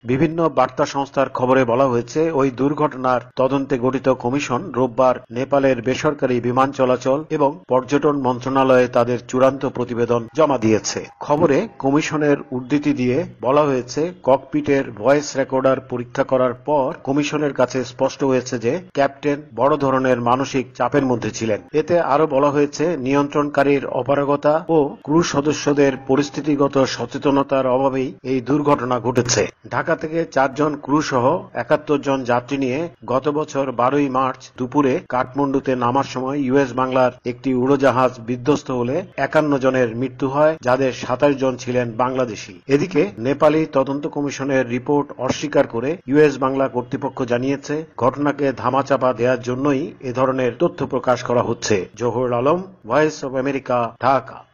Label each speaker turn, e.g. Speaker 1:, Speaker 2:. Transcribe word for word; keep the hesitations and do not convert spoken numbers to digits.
Speaker 1: বিভিন্ন বার্তা সংস্থার খবরে বলা হয়েছে, ওই দুর্ঘটনার তদন্তে গঠিত কমিশন রোববার নেপালের বেসরকারি বিমান চলাচল এবং পর্যটন মন্ত্রণালয়ে তাদের চূড়ান্ত প্রতিবেদন জমা দিয়েছে। খবরে কমিশনের উদ্ধৃতি দিয়ে বলা হয়েছে, ককপিটের ভয়েস রেকর্ডার পরীক্ষা করার পর কমিশনের কাছে স্পষ্ট হয়েছে যে ক্যাপ্টেন বড় ধরনের মানসিক চাপের মধ্যে ছিলেন। এতে আরো বলা হয়েছে, নিয়ন্ত্রণকারীর অপারগতা ও ক্রু সদস্যদের পরিস্থিতিগত সচেতনতার অভাবেই এই দুর্ঘটনা ঘটেছে। ঢাকা থেকে চারজন ক্রু সহ একাত্তর জন যাত্রী নিয়ে গত বছর বারোই মার্চ দুপুরে কাঠমান্ডুতে নামার সময় ইউএস বাংলার একটি উড়োজাহাজ বিধ্বস্ত হলে একান্ন জনের মৃত্যু হয়, যাদের সাতাশ জন ছিলেন বাংলাদেশি। এদিকে নেপালি তদন্ত কমিশনের রিপোর্ট অস্বীকার করে ইউএস বাংলা কর্তৃপক্ষ জানিয়েছে, ঘটনাকে ধামাচাপা দেওয়ার জন্যই এ ধরনের তথ্য প্রকাশ করা হচ্ছে। Zahurul Alam, Voice of America, Dhaka.